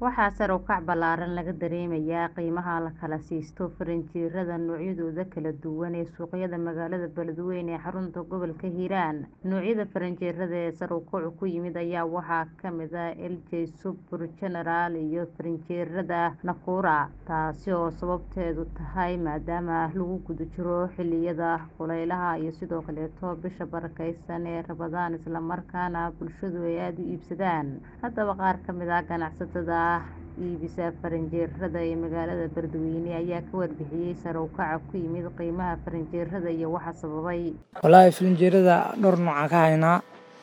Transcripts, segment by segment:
Waxaa sare u kac ballaaran laga dareemayaa qiimaha la kala siisto faranjiirada noocyadooda kala duwan ee suuqyada magaalada Beledweyne ee xarunta gobolka Hiiraan. Noocyada faranjiirada ee sare u kacu ku yimid ayaa waxaa ka mid ah LG Super General iyo faranjiirada Nakura, taasi oo sababteedu tahay maadaama lagu guda jiro xilliyada kulaylaha iyo sidoo kaleeto bisha barakeysan ee Ramadaan, isla markaana bulshadu ay aad u iibsadaan. Haddaba qaar ka mid ah ganacsatada iibisa faranjiirada ee magaalada Beledweyne ayaa ka warbixiyay sare u kaca ku yimid qiimaha faranjiirada iyo waxa sababay. Walahi faranjiirada dhowr nooc aan ka haynaa,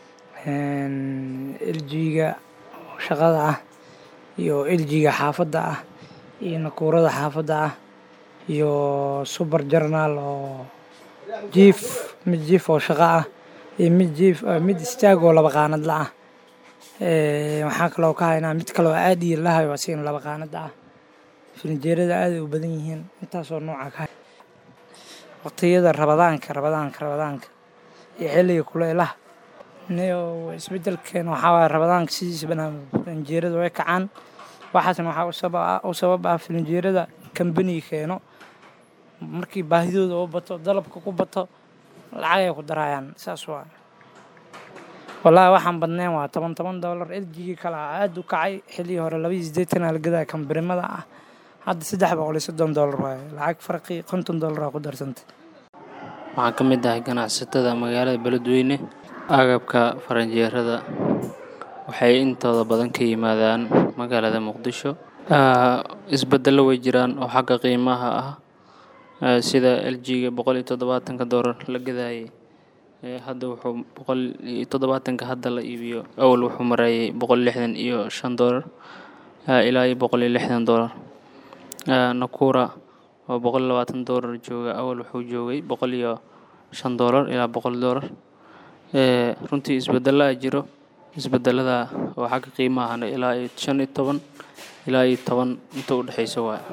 LG-ga shaqada ah iyo LG-ga xaafadda ah iyo Nakurada xaafadda ah iyo Super General oo mid jiif oo shaqo ah iyo mid istaag oo laba qaanad la ah. Waxaa kaloo ka haynaa mid kaloo aad iyo lahayo asigana laba qaanad ah. Faranjiirada aad u badan yihiin intaasoo nooca ka hay waqtiyada Ramadaanka iyo xilliga kulaylaha isbedelkeena waxaa waaye Ramadaanka sidiisa faranjiirada way kacaan. Waxaasna waxaa u sabab ah faranjiirada kambaniga keeno markii baahidooda u bato dalabka ku bato lacag ay ku darayaan saas waa. Walahi waxaan badnayn waa $10 LG kala aad u kacay xilli hore $280 la gadaa kambarimada ah hadda $330 waaye lacag farqi $50 ku darsantay. Waxaan ka mid ahay ganacsatada magaalada Beledweyne. Agabka faranjiirada waxay intooda badan ka yimaadaan magaalada Muqdisho. Isbeddello way jiraan oo xagga qiimaha ah sida LG-ga $170 la gadaayay hadda wuxuu $170 hadda la iibiyo awal wuxuu marayay $165 ilaa $160. Nakura oo $120 jooga awal wuxuu joogay $105 ilaa $100. Runtii isbeddello jiro. Isbeddellada oo xagga qiimaha ilaa 15 ilaa 10 inta u dhaxayso waa.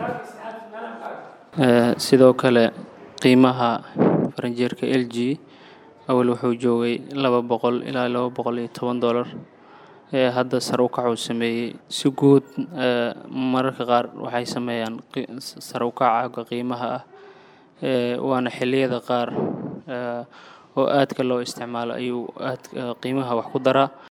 Sidoo kale qiimaha faranjiirka LG awal wuxuu joogay $200 ilaa $210. Hadda sare u kac sameeyay si guud mararka qaar waxay sameeyaan sare u kaca qiimaha ah waana xilliyada qaar oo aadka loo isticmaalo ayuu qiimaha wax ku daraa.